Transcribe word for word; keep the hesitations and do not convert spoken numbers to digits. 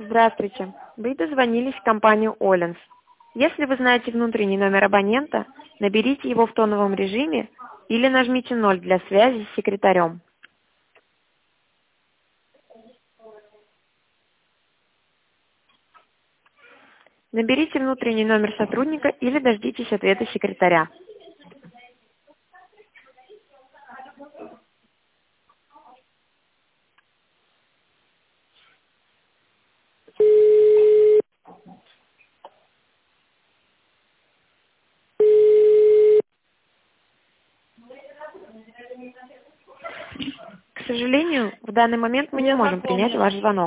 Здравствуйте. Вы дозвонились в компанию Олинс. Если вы знаете внутренний номер абонента, наберите его в тоновом режиме или нажмите ноль для связи с секретарем. Наберите внутренний номер сотрудника или дождитесь ответа секретаря. К сожалению, в данный момент мы не можем принять ваш звонок.